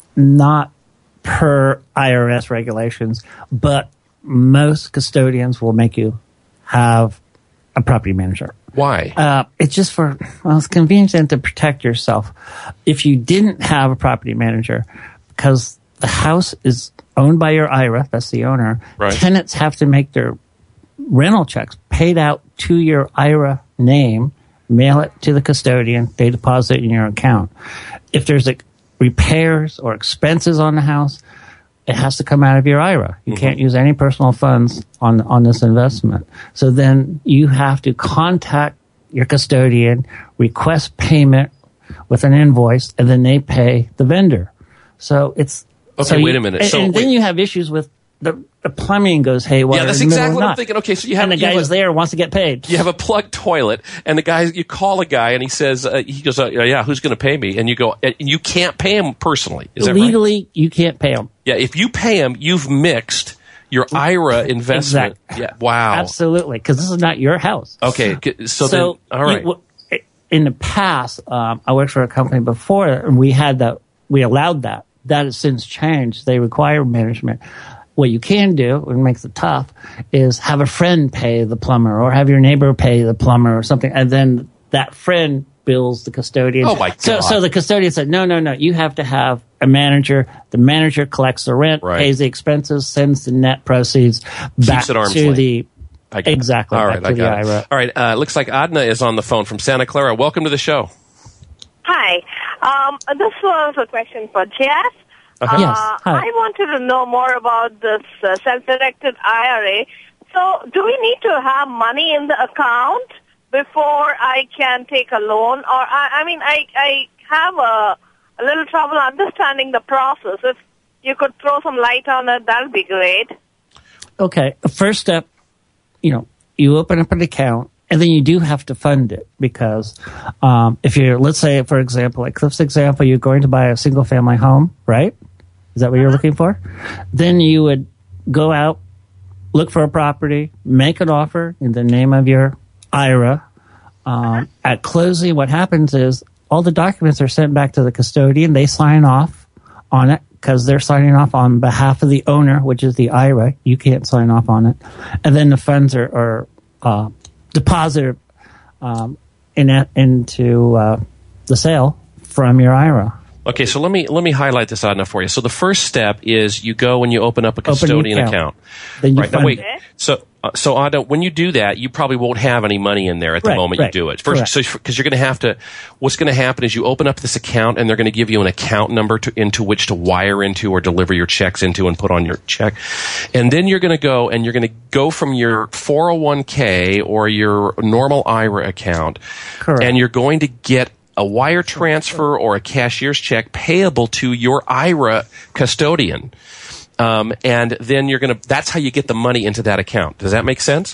not per I R S regulations, but most custodians will make you have a property manager. Why? Uh, it's just for, well, it's convenient and to protect yourself. If you didn't have a property manager, because the house is owned by your I R A, that's the owner, right. Tenants have to make their rental checks paid out to your I R A name, mail it to the custodian, they deposit it in your account. If there's like repairs or expenses on the house, it has to come out of your I R A. You mm-hmm. can't use any personal funds on, on this investment. So then you have to contact your custodian, request payment with an invoice, and then they pay the vendor. So it's okay. So wait you, a minute. And, so and wait. then you have issues with the, the plumbing goes haywire. Yeah, that's in the exactly middle what of I'm night. thinking. Okay, so you have and the guy you who's have, there wants to get paid. You have a plugged toilet, and the guy you call a guy, and he says uh, he goes, uh, "Yeah, who's going to pay me?" And you go, and you can't pay him personally. Is that right? Legally, you can't pay him. Yeah, if you pay him, you've mixed your I R A investment. Exactly. Yeah, wow. Absolutely, because this is not your house. Okay, so, So, then, all right. You, in the past, um, I worked for a company before, and we had that. We allowed that. That has since changed. They require management. What you can do, and makes it tough, is have a friend pay the plumber, or have your neighbor pay the plumber, or something, and then that friend bills the custodian. Oh my God! So, so the custodian said, "No, no, no. You have to have a manager. The manager collects the rent, right. pays the expenses, sends the net proceeds back Keeps it arm's to length. the." Exactly. All right, I got it. I R A. All right, uh, looks like Adna is on the phone from Santa Clara. Welcome to the show. Hi. Um, this was a question for Jeff. Uh-huh. Uh, Yes. Hi. I wanted to know more about this uh, self-directed I R A. So do we need to have money in the account before I can take a loan? Or, I, I mean, I, I have a, a little trouble understanding the process. If you could throw some light on it, that would be great. Okay. The first step, you know, you open up an account, and then you do have to fund it because um, if you're, let's say, for example, like Cliff's example, you're going to buy a single family home, right? Is that what you're looking for? Then you would go out, look for a property, make an offer in the name of your I R A. Um, at closing, what happens is all the documents are sent back to the custodian. They sign off on it because they're signing off on behalf of the owner, which is the I R A. You can't sign off on it. And then the funds are, are uh, deposited um, in, into uh, the sale from your I R A. Okay, so let me let me highlight this, Adna, for you. So the first step is you go and you open up a custodian account. account. Then you right now, fund wait. it. So uh, so Adna, when you do that, you probably won't have any money in there at the Right, moment right. you do it. First, so because you're going to have to, what's going to happen is you open up this account and they're going to give you an account number to, into which to wire into or deliver your checks into and put on your check, and then you're going to go and you're going to go from your four oh one k or your normal I R A account, Correct. and you're going to get a wire transfer or a cashier's check payable to your I R A custodian. Um, and then you're going to, that's how you get the money into that account. Does that make sense?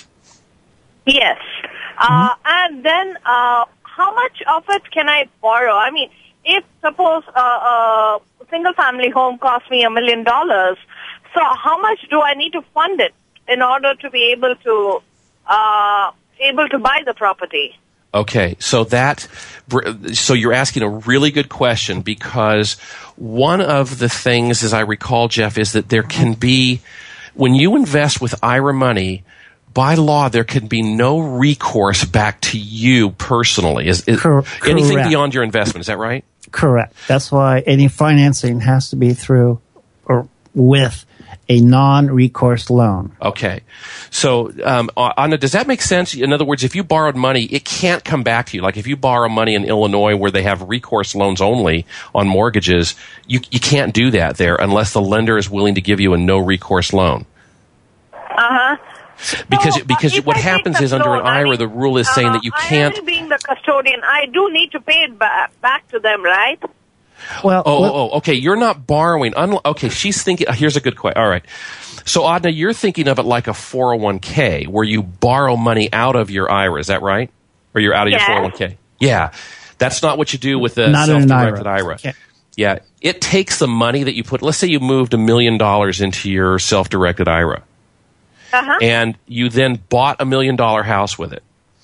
Yes. Uh, and then uh, how much of it can I borrow? I mean, if suppose uh, a single-family home costs me a million dollars, so how much do I need to fund it in order to be able to uh, able to buy the property? Okay, so that, so you're asking a really good question because one of the things, as I recall, Jeff, is that there can be, when you invest with I R A money, by law, there can be no recourse back to you personally. Is, is Cor- anything correct. beyond your investment? Is that right? Correct. That's why any financing has to be through or with a non-recourse loan. Okay. So, um, Anna, does that make sense? In other words, if you borrowed money, it can't come back to you. Like if you borrow money in Illinois where they have recourse loans only on mortgages, you, you can't do that there unless the lender is willing to give you a no-recourse loan. Uh-huh. Because So, because uh, if what I happens take the is under an loan, I I R A, mean, the rule is saying that you uh, can't. I am being the custodian. I do need to pay it back, back to them, right? Well, Oh, well, oh, oh, okay. You're not borrowing. Unlo- okay, she's thinking. Here's a good question. All right. So, Adna, you're thinking of it like a four oh one k, where you borrow money out of your I R A. Is that right? Or you're out of Yes. your four oh one k? Yeah. That's not what you do with the Not in an self-directed I R A. I R A. Yeah. Yeah. It takes the money that you put. Let's say you moved a million dollars into your self-directed I R A, Uh-huh. and you then bought a million dollar house with it.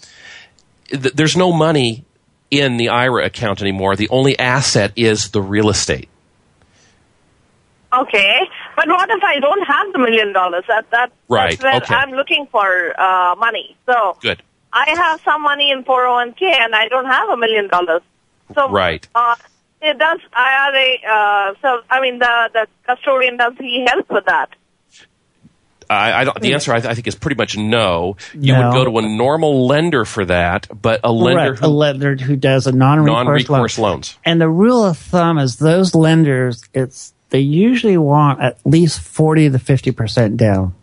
Th- There's no money in the I R A account anymore. The only asset is the real estate. Okay, but what if I don't have the million dollars? That, that, Right, that's where okay. I'm looking for uh, money. So Good. I have some money in four oh one k and I don't have a million dollars. So Right. uh, it does I R A, uh, so, I mean, the, the custodian, does he help with that? I, I don't, the answer, I, I think, is pretty much no. You No. would go to a normal lender for that, but a lender Correct. who A lender who does a non-recourse, non-recourse loan. loans. And the rule of thumb is those lenders, it's they usually want at least forty to fifty percent down.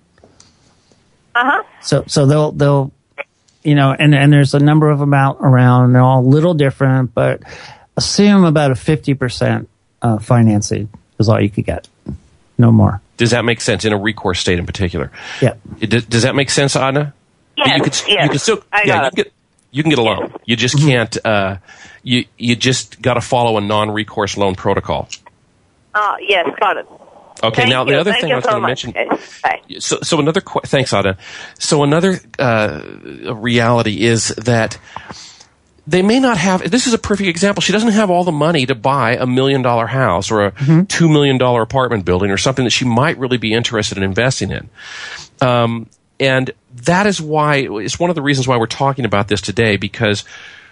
Uh-huh. So so they'll they'll you know, and and there's a number of them out around. They're all a little different, but assume about a fifty percent uh, financing is all you could get, no more. Does that make sense in a recourse state in particular? Yeah. It, does, does that make sense, Anna? Yes, you could, yes. You can still, I yeah, got you it. can get, you can get a loan. You just Mm-hmm. can't. Uh, you you just got to follow a non-recourse loan protocol. Uh, yes, got it. Okay. Thank now you. the other Thank thing you I was so going to much. mention. Okay. Bye. So, so another qu- thanks, Ada. So another uh, reality is that they may not have. This is a perfect example. She doesn't have all the money to buy a million dollar house or a Mm-hmm. two million dollar apartment building or something that she might really be interested in investing in. Um, and that is why it's one of the reasons why we're talking about this today, because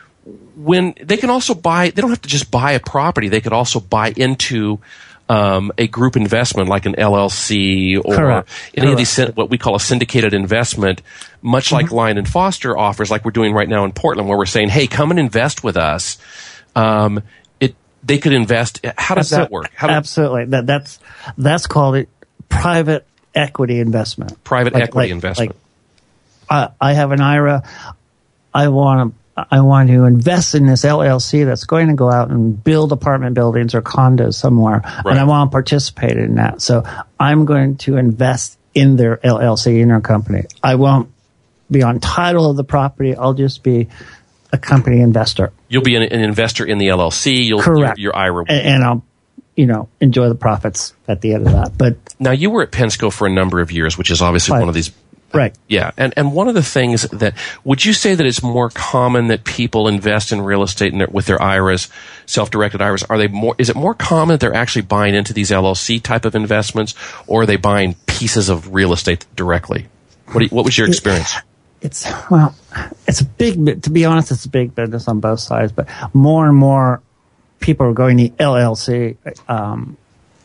when they can also buy, they don't have to just buy a property. They could also buy into um, a group investment like an L L C or Correct. any of Correct. these syn- what we call a syndicated investment, much like Lyon and Foster offers, like we're doing right now in Portland, where we're saying, "Hey, come and invest with us." Um, it they could invest. How does that work? How do, Absolutely. That that's that's called it private equity investment. private Like- equity like- investment. like, I, I have an I R A. I want to. I want to invest in this L L C that's going to go out and build apartment buildings or condos somewhere, and I want to participate in that. So I'm going to invest in their L L C, in their company. I won't be on title of the property. I'll just be a company investor. You'll be an, an investor in the L L C. You'll, Correct. Your, your I R A. And, and I'll, you know, enjoy the profits at the end of that. But Now, you were at Pensco for a number of years, which is obviously Right. one of these. right. Yeah, and and one of the things that would you say that it's more common that people invest in real estate in their, with their I R As, self-directed I R As? Are they more? Is it more common that they're actually buying into these L L C type of investments, or are they buying pieces of real estate directly? What do you, what was your experience? It's, well, it's a big, bu- to be honest, it's a big business on both sides, but more and more people are going the L L C um,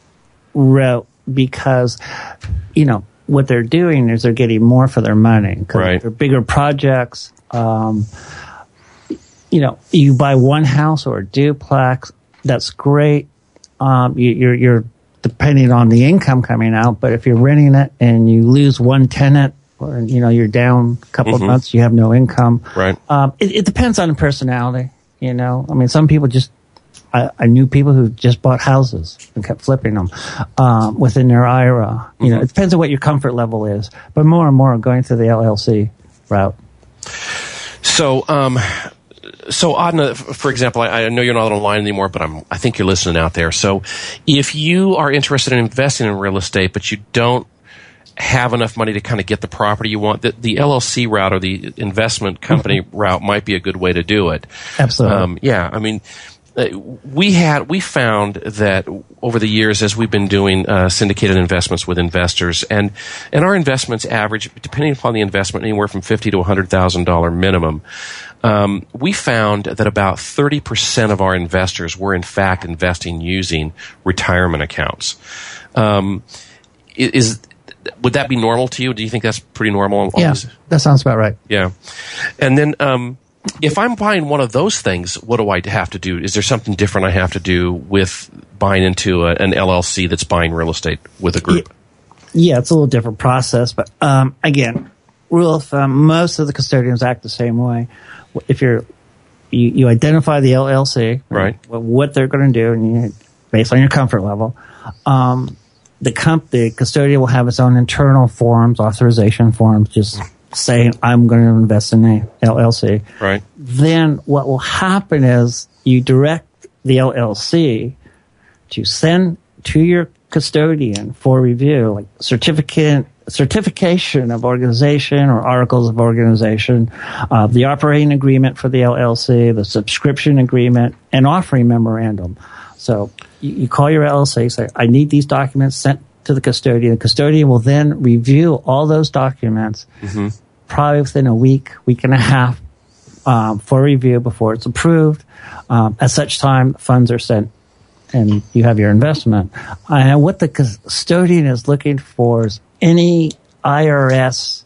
route because, you know, what they're doing is they're getting more for their money. 'Cause Right. they're bigger projects. Um, you know, you buy one house or a duplex, that's great. Um, you, you're, you're depending on the income coming out, but if you're renting it and you lose one tenant, or, you know, you're down a couple Mhm. of months, you have no income. Right. Um, it, it depends on the personality, you know. I mean, some people just, I, I knew people who just bought houses and kept flipping them um, within their I R A. You know, it depends on what your comfort level is, but more and more are going through the L L C route. So, um, so Adna, f- for example, I, I know you're not online anymore, but I'm, I think you're listening out there. So, if you are interested in investing in real estate, but you don't have enough money to kind of get the property you want, the, the L L C route or the investment company route might be a good way to do it. Absolutely. Um, yeah, I mean, uh, we had we found that over the years as we've been doing uh, syndicated investments with investors, and and our investments average, depending upon the investment, anywhere from fifty to a hundred thousand dollar minimum. Um, we found that about thirty percent of our investors were in fact investing using retirement accounts. Um, is would that be normal to you? Do you think that's pretty normal? Yeah, that sounds about right. Yeah. And then um, if I'm buying one of those things, what do I have to do? Is there something different I have to do with buying into a, an L L C that's buying real estate with a group? Yeah, it's a little different process, but um, again, rule of thumb, most of the custodians act the same way. If you're, you, you identify the L L C, Right. what they're going to do, and you, based on your comfort level, um, the comp, the custodian will have its own internal forms, authorization forms, just saying, I'm going to invest in a L L C. Right. Then what will happen is you direct the L L C to send to your custodian for review, like certificate, certification of organization or articles of organization, uh, the operating agreement for the L L C, the subscription agreement, and offering memorandum. So you, you call your L L C, say, I need these documents sent to the custodian. The custodian will then review all those documents mm-hmm. probably within a week, week and a half um, for review before it's approved. Um, at such time, funds are sent and you have your investment. And what the custodian is looking for is any I R S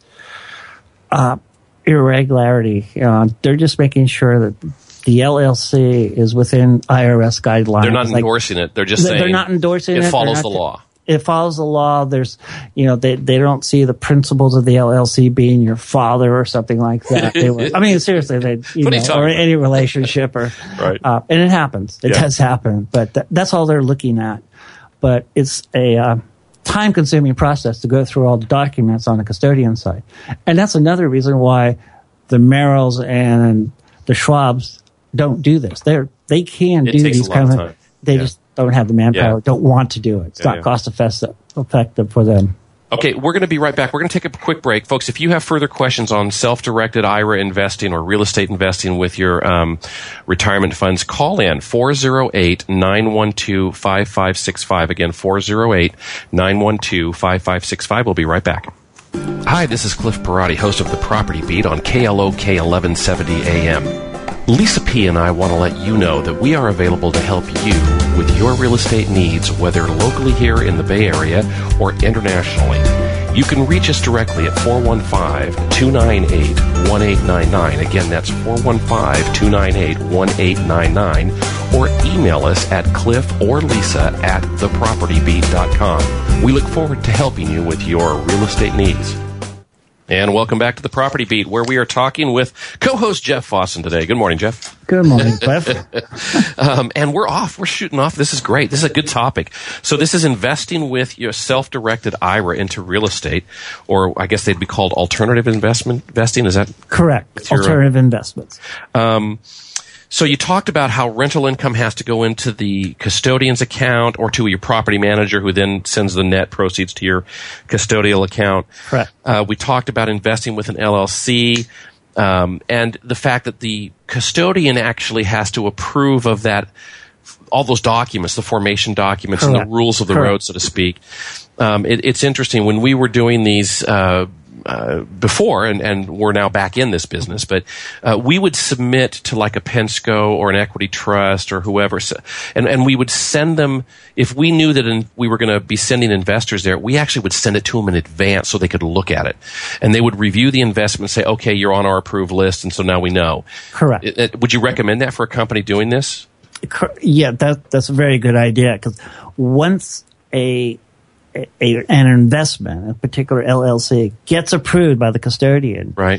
uh, irregularity. Uh, they're just making sure that the L L C is within I R S guidelines. They're not like, endorsing it. They're just they're, saying they're not endorsing it. It follows not, the law. It follows the law. There's, you know, they they don't see the principles of the L L C being your father or something like that. They were, I mean, seriously, they, you know, or any relationship or, right. uh, and it happens. It yeah. does happen, but th- that's all they're looking at. But it's a uh, time-consuming process to go through all the documents on the custodian side, and that's another reason why the Merrills and the Schwabs don't do this. They're they can it do takes these a lot kind of of. time. They yeah. just don't have the manpower, yeah. don't want to do it. It's yeah, not yeah. cost effective, effective for them. Okay, we're going to be right back. We're going to take a quick break. Folks, if you have further questions on self-directed I R A investing or real estate investing with your um, retirement funds, call in four oh eight, nine one two, five five six five. Again, four oh eight, nine one two, five five six five. We'll be right back. Hi, this is Cliff Parati, host of The Property Beat on K L O K eleven seventy A M. Lisa P. and I want to let you know that we are available to help you with your real estate needs, whether locally here in the Bay Area or internationally. You can reach us directly at four one five, two nine eight, one eight nine nine. Again, that's four one five, two nine eight, one eight nine nine. Or email us at cliff or lisa at the property beat dot com. We look forward to helping you with your real estate needs. And welcome back to the Property Beat, where we are talking with co-host Jeff Fossen today. Good morning, Jeff. Good morning, Cliff. um, and we're off. We're shooting off. This is great. This is a good topic. So this is investing with your self-directed I R A into real estate, or I guess they'd be called alternative investment investing. Is that correct? Your, alternative investments. Um, So you talked about how rental income has to go into the custodian's account or to your property manager, who then sends the net proceeds to your custodial account. Correct. Uh, we talked about investing with an L L C, um, and the fact that the custodian actually has to approve of that, all those documents, the formation documents Correct. and the rules of the Correct. road, so to speak. Um, it, it's interesting when we were doing these. Uh, Uh, before, and, and we're now back in this business, but uh, we would submit to like a Pensco or an equity trust or whoever, and, and we would send them, if we knew that in, we were going to be sending investors there, we actually would send it to them in advance so they could look at it. And they would review the investment and say, okay, you're on our approved list, and so now we know. Correct. It, it, would you recommend that for a company doing this? Yeah, that, that's a very good idea, because once a A, an investment, a particular L L C, gets approved by the custodian. Right.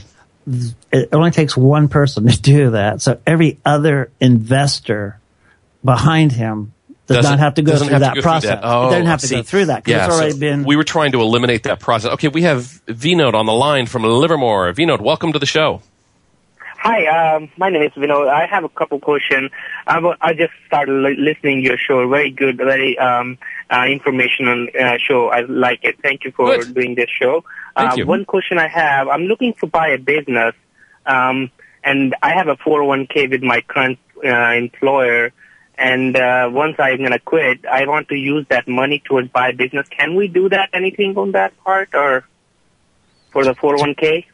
It only takes one person to do that. So every other investor behind him does doesn't, not have to go through have that to go process. Through that. Oh, it doesn't have to see, go through that because yeah, it's already so been. We were trying to eliminate that process. Okay, we have Vinod on the line from Livermore. Vinod, welcome to the show. Hi, um, my name is Vinod. I have a couple questions. I, I just started li- listening to your show. Very good, very um, uh, informational uh, show. I like it. Thank you for good. doing this show. Thank Uh, you. one question I have, I'm looking to buy a business, um, and I have a four oh one k with my current uh, employer, and uh, once I'm going to quit, I want to use that money towards buy a business. Can we do that? Anything on that part, or for the four oh one k?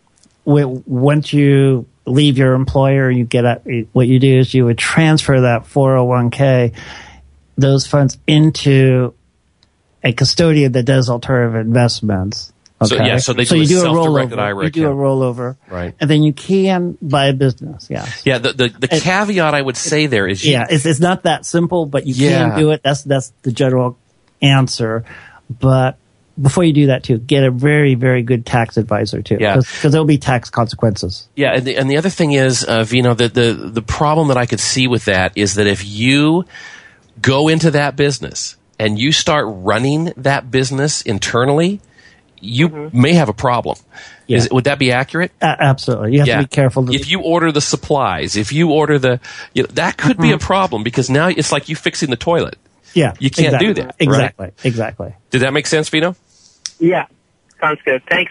Once you leave your employer, you get a, what you do is you would transfer that four oh one k, those funds into a custodian that does alternative investments. Okay? So, yeah, so they do you a do a self-directed rollover. I R A You do a account. rollover, Right. and then you can buy a business. Yes. Yeah, the the, the And- caveat I would say there is, you, Yeah, it's it's not that simple, but you Yeah. can do it. That's that's the general answer. But before you do that, too, get a very very good tax advisor too, Yeah. because there'll be tax consequences. yeah, and the, and the other thing is, uh, Vino, that the the problem that I could see with that is that if you go into that business and you start running that business internally, you Mm-hmm. may have a problem. Yeah. Is, would that be accurate? Uh, absolutely, you have Yeah. to be careful. To, If you order the supplies, if you order the, you know, that could be a problem because now it's like you fixing the toilet. yeah, You can't exactly, do that, right? Exactly, exactly. Did that make sense, Vino? Yeah, sounds good. Thanks, sir.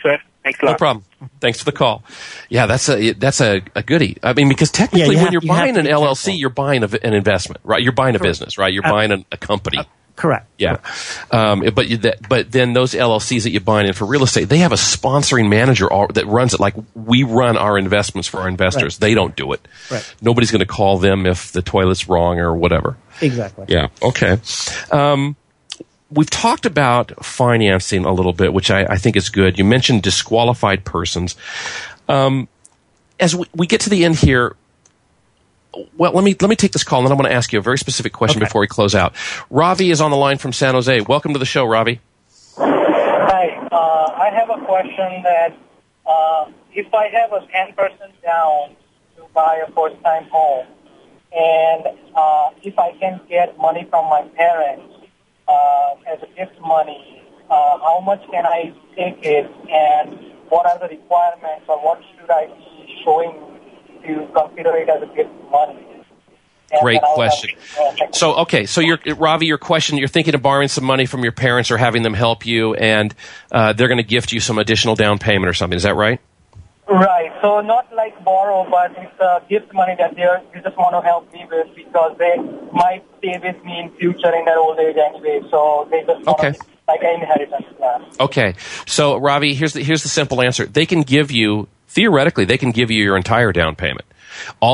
Thanks a lot. No problem. Thanks for the call. Yeah, that's a that's a, a goodie. I mean, because technically, Yeah, you when have- you're you have buying to an be L L C, careful. you're buying a, an investment, right? You're buying a business, right? You're Uh, buying a, a company. Correct. Yeah, um, but you, that, but then those L L Cs that you're buying in for real estate, they have a sponsoring manager all, that runs it. Like we run our investments for our investors. Right. They don't do it. Right. Nobody's going to call them if the toilet's wrong or whatever. Exactly. Yeah. Okay. Um, we've talked about financing a little bit, which I, I think is good. You mentioned disqualified persons. Um, as we, we get to the end here, well, let me let me take this call, and then I'm going to ask you a very specific question Okay. before we close out. Ravi is on the line from San Jose. Welcome to the show, Ravi. Hi, uh, I have a question that uh, if I have a ten percent down to buy a first-time home, and uh, if I can get money from my parents uh, as a gift money, uh, how much can I take it, and what are the requirements, or what should I be showing to consider it as a gift money? And Great then I'll question. have, uh, So, okay, so you're, Ravi, your question, you're thinking of borrowing some money from your parents or having them help you, and uh, they're going to gift you some additional down payment or something. Is that right? Right. So not like borrow, but it's a gift money that they are, they just want to help me with because they might stay with me in future in their old age anyway. So they just want Okay. to, like an inheritance plan. Okay. So, Ravi, here's the, here's the simple answer. They can give you, theoretically, they can give you your entire down payment. All